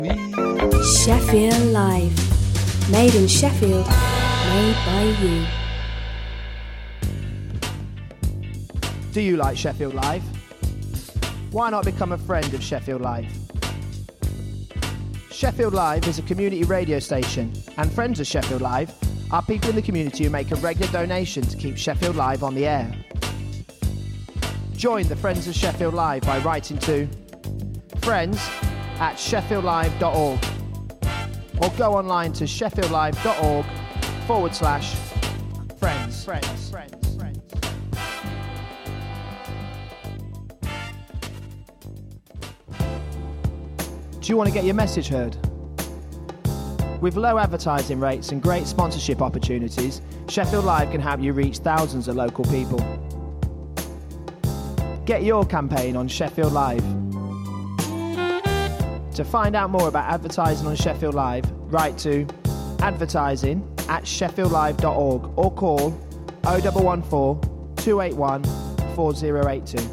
Sheffield Live. Made in Sheffield. Made by you. Do you like Sheffield Live? Why not become a friend of Sheffield Live? Sheffield Live is a community radio station, and friends of Sheffield Live are people in the community who make a regular donation to keep Sheffield Live on the air. Join the Friends of Sheffield Live by writing to friends@sheffieldlive.org or go online to sheffieldlive.org/friends. Do you want to get your message heard? With low advertising rates and great sponsorship opportunities, Sheffield Live can help you reach thousands of local people. Get your campaign on Sheffield Live. To find out more about advertising on Sheffield Live, write to advertising@sheffieldlive.org or call 0114 281 4082.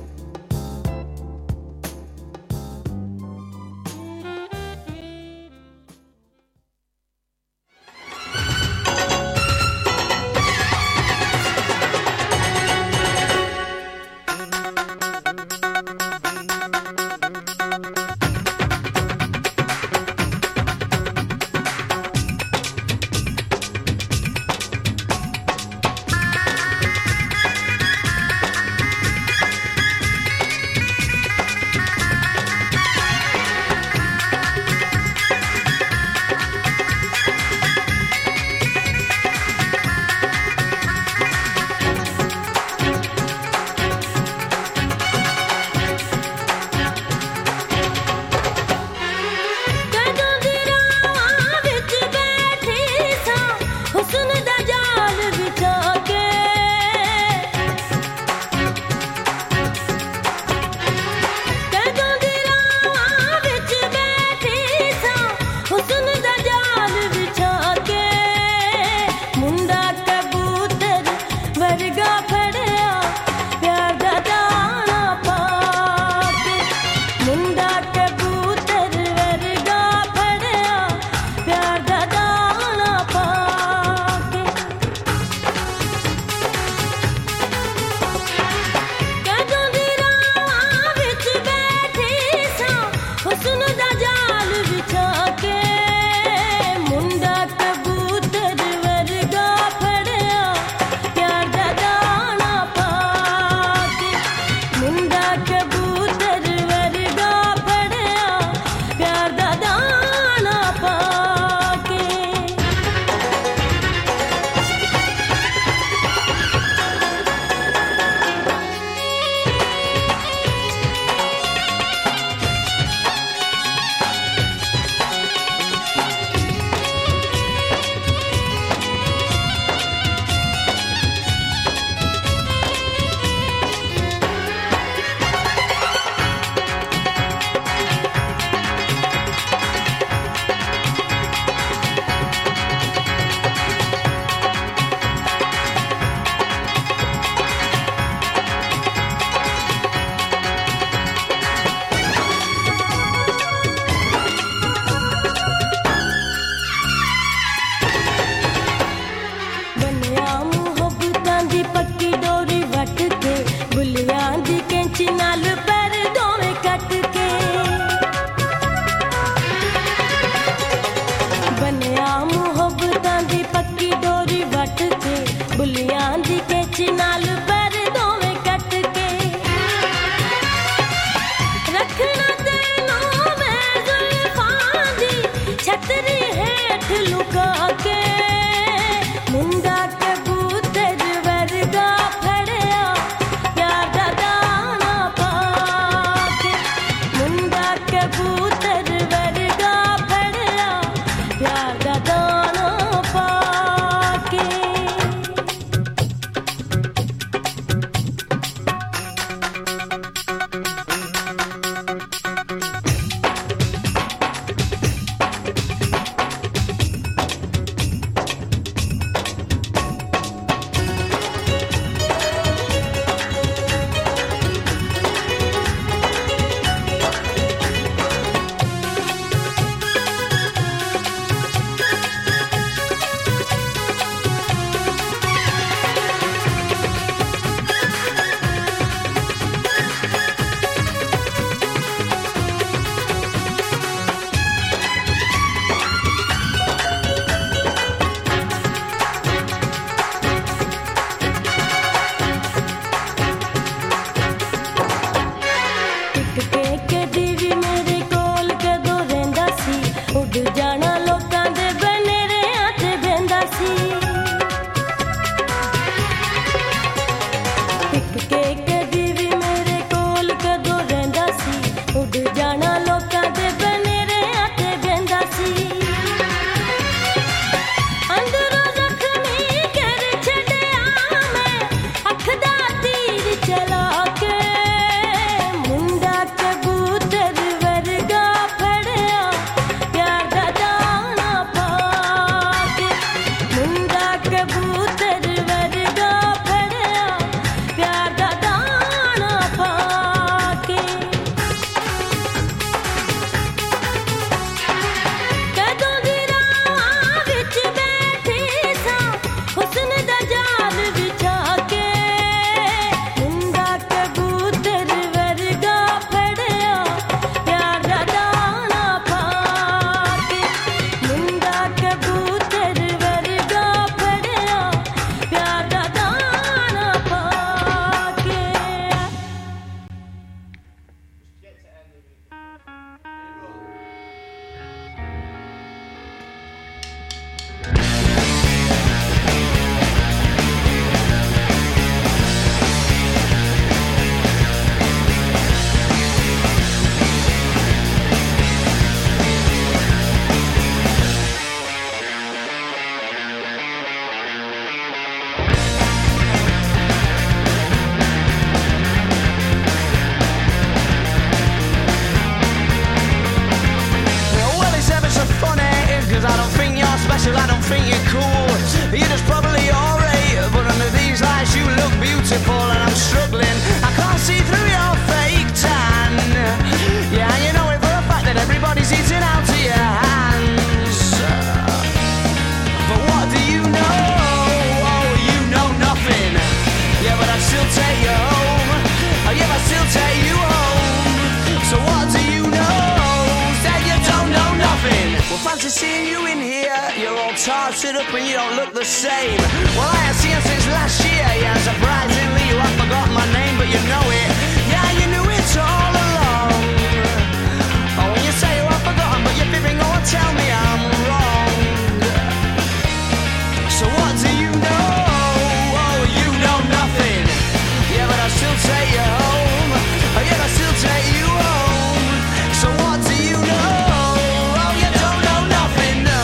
think you're cool. You're just probably alright, but under these lights you look beautiful, and I'm struggling. I can't see through your fake tan. Yeah, you know it for a fact that everybody's eating out of your hands. But what do you know? Oh, you know nothing. Yeah, but I'd still take you home. Oh, yeah, I'd still take you home. So what do you know? Said you don't know nothing. Well, fancy seeing you in here. You're all tarted up and you don't look the same. Well, I have seen you since last year. Yeah, surprisingly you have forgotten my name, but you know it. Yeah, you knew it all along. Oh, when you say you have forgotten, but you're fibbing, go and tell me I'm wrong. So what do you know? Oh, you know nothing. Yeah, but I'll still take you home. Oh, yeah, I'll still take you home. So what do you know? Oh, you don't know nothing, no.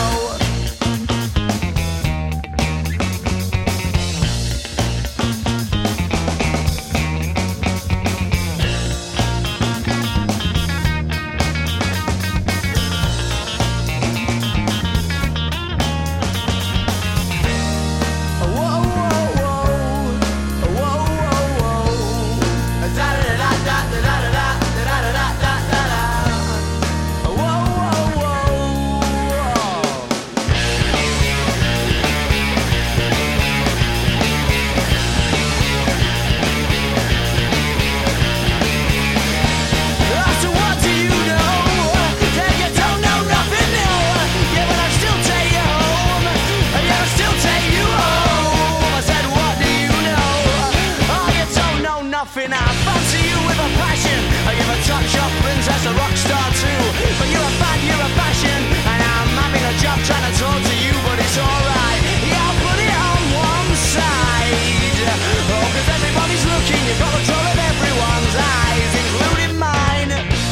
I fancy you with a passion. You're a top shop princess, a rock star too. But you're a fan, you're a fashion, and I'm having a job trying to talk to you, but it's alright. Yeah, I'll put it on one side. Oh, cause everybody's looking, you've got control of everyone's eyes, including mine.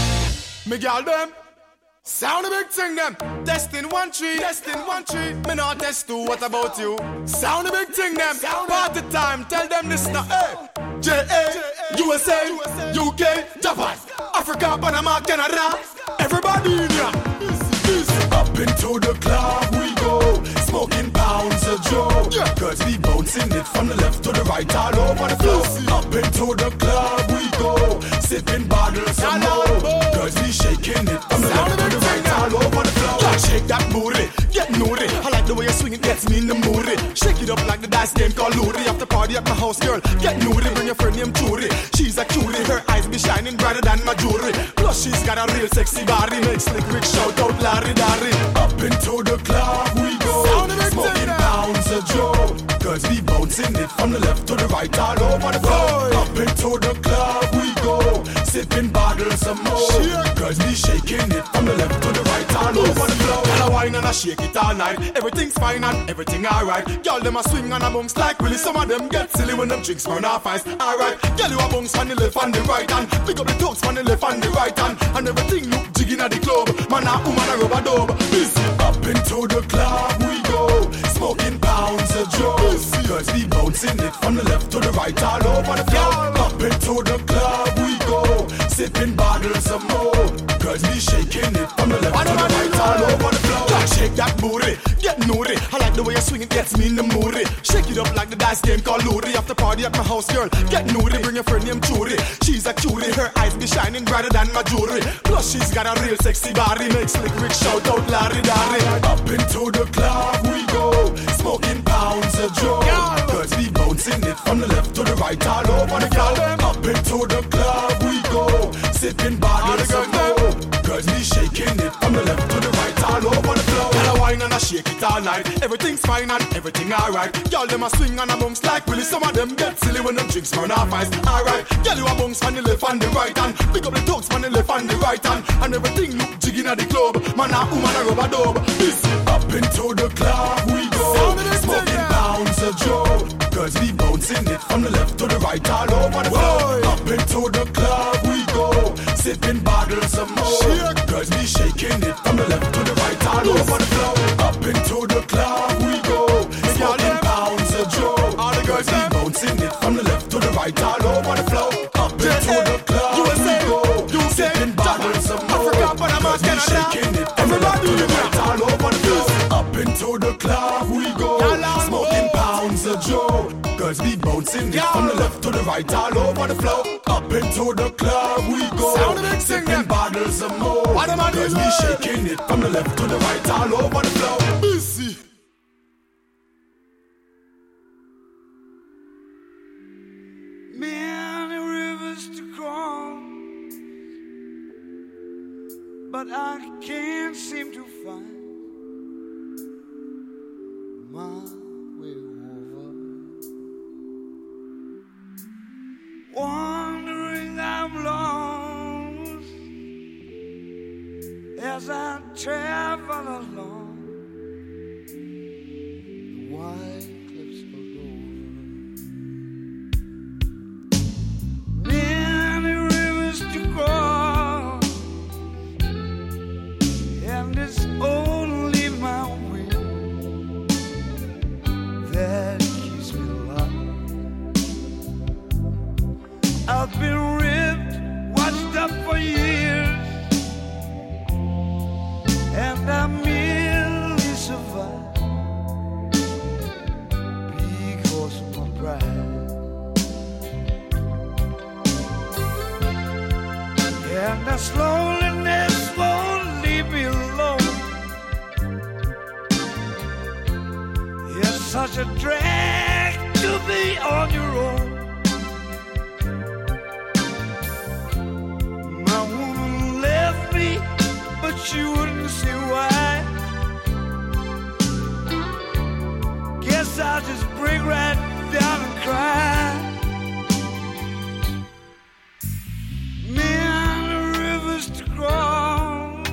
Me gal them sound a big thing them. Testing 1 3, testing 1 3. Me not test 2, what about you? Sound a big thing them. Party time, tell them this now. Hey. J.A., USA, UK, Japan, Africa, Panama, Canada. Everybody in ya. Up into the club we go, smoking pounds of Joe. Cause we bouncing it from the left to the right, all over the floor. Up into the club we go, sipping bottles of more. Cause we shaking it from the left to the right, all over the floor. Yeah, shake that booty, get naughty. I like the way you swing it, gets me in the mood. Shake it up like the dice game called Luri. After party at my house, girl, get naughty. Bring your friend named Churi. She's a cutie, her eyes be shining brighter than my jewelry. Plus she's got a real sexy body, makes Slick Rick shout out Larry Darry. Up into the club we go, smoking pounds of Joe. Cause we bouncing it from the left to the right, all over the floor. Up into the club we go, sipping bottles of more. Cause we shaking it from the left to the right, all over the floor. And I wine and I shake it all night. Everything's fine and everything alright. Girl them a swing and a bounce like Willie. Some of them get silly when them drinks burn off ice. Alright, girl you a bounce on the left and the right hand. Pick up the toes on the left and the right hand. And everything look jigging at the club. Man a woman a rubber dub. Busy. Up into the club we go, smoking pounds of Joe. Cause we bouncing it from the left to the right, all over the floor. Up into the club we go, sipping bottles of more. Cause we shaking it from the left to the right, all over the floor. God, shake that booty, get naughty. I like the way you swing it, gets me in the mood. Shake it up like the dice game called Luri. After party at my house, girl, get naughty. Bring your friend named Churi. She's a cutie, her eyes be shining brighter than my jewelry. Plus she's got a real sexy body, makes Slick Rick shout out Larry Darry. Up into the club we go, smoking pounds of Joe. Cause we bouncing it from the left to the right, all over the floor. Up into the club we go, sipping bottles of more. Cause we shaking it from the left to the right, all over the floor. And I wine and I shake it all night. Everything's fine and everything alright. Y'all them a swing and a bounce like Willie. Some of them get silly when them drinks burn off ice. Alright, girl you a bounce on the left and the right hand. Pick up the toes on the left and the right hand. And everything look jigging at the club. Man a woman a rubber dub. This up into the club we go, smoking pounds of Joe. Cause we bouncing it from the left to the right, all over the floor. Up into the club we go, sipping bottles of more. Cause we shaking it from the left to the right, all over the floor. Up into the club we go, smoking pounds of Joe. Cause we bouncing it from the left to the right, all over the floor. Up into the club we go, sipping bottles of more. Cause we shaking it from the left to the right, all over the floor. Up into the club bouncing it from the left to the right, all over the floor. Up into the club we go. Sound the big sipping bottles of more. Cause we shaking it from the left to the right, all over the floor. Busy. Many rivers to cross, but I can't seem to find my way over. Wandering I'm lost as I travel along the white cliffs of Dover. Many rivers to cross, and it's only my will that keeps me alive. I've been ripped, washed up for years, and I merely survive because of my pride. And this loneliness won't leave me alone. It's such a drag to be on your own. My woman left me, but she wouldn't say why. Guess I'll just break right down and cry. Many rivers to cross,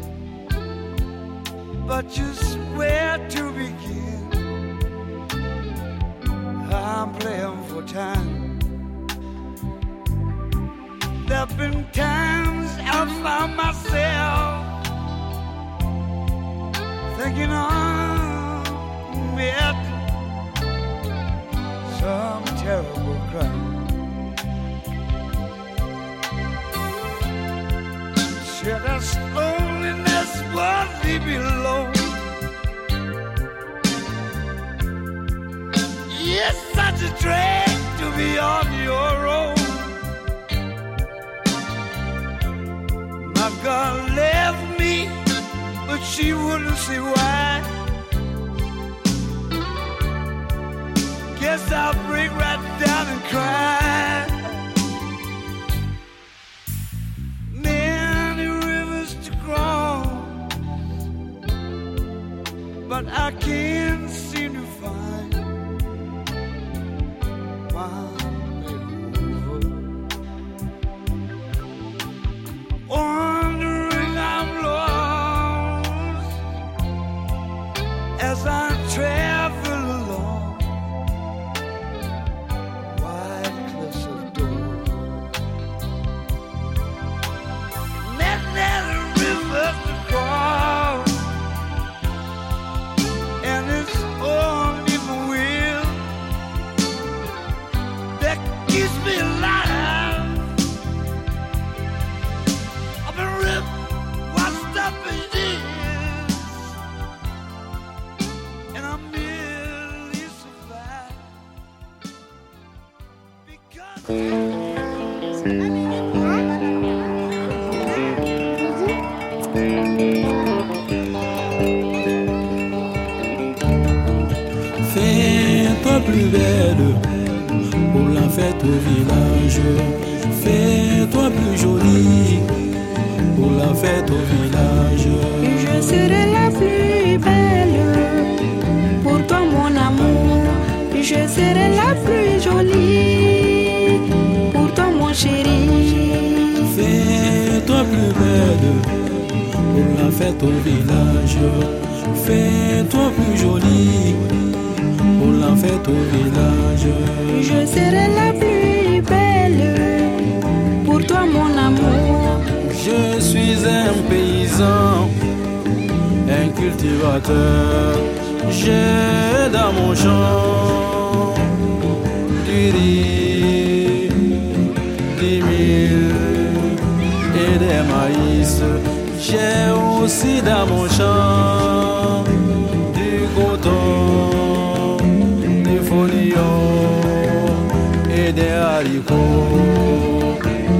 but just where to begin? I'm playing for time. There've been times I found myself thinking I'm met some terrible crime. Sure, this loneliness won't leave me alone. It's such a drag to be on your own. My girl left me, but she wouldn't say why. Guess I'll break right down and cry. Many rivers to cross, but I can't seem to find my way over. Wandering I'm lost as I travel along wide cliffs of Dover. Many rivers to cross, and it's only my will that keeps me alive. I've been ripped, washed up in years, and I merely survive because Fais-toi plus belle pour la fête au village. Fais-toi plus jolie pour la fête au village. Je serai la plus belle pour toi mon amour. Je serai la plus jolie pour toi mon chéri. Fais-toi plus belle pour la fête au village. Fais-toi plus jolie pour la fête au village. Je serai la plus belle pour toi mon amour. Je suis un paysan, un cultivateur. J'ai dans mon champ du riz, des milles et des maïs. J'ai aussi dans mon champ du coton, des folions haricots.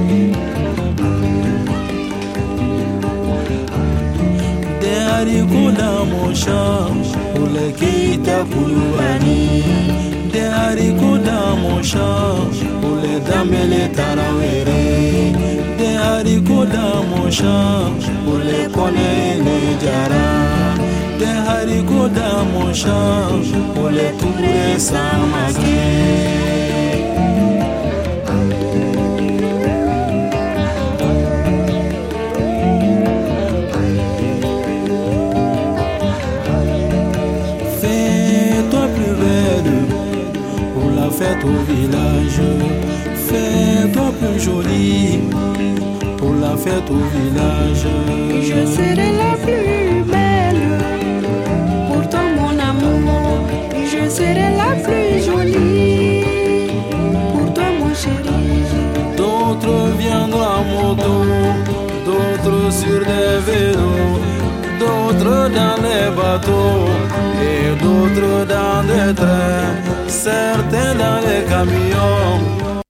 Des haricots dans mon champ, pour les Keita Koulibaly. Des haricots dans mon champ, pour les Dambélé Tarawere. Des haricots dans mon champ, pour les Koné Nedjara. Des haricots dans mon champ, pour les Touré Samake. Fête au village, fais-toi plus jolie pour la fête au village. Je serai la plus belle pour toi mon amour. Je serai la plus jolie pour toi mon chéri. D'autres viendront à moto, d'autres sur des vélos, d'autres dans les bateaux et d'autres dans des trains, certains dans les camions.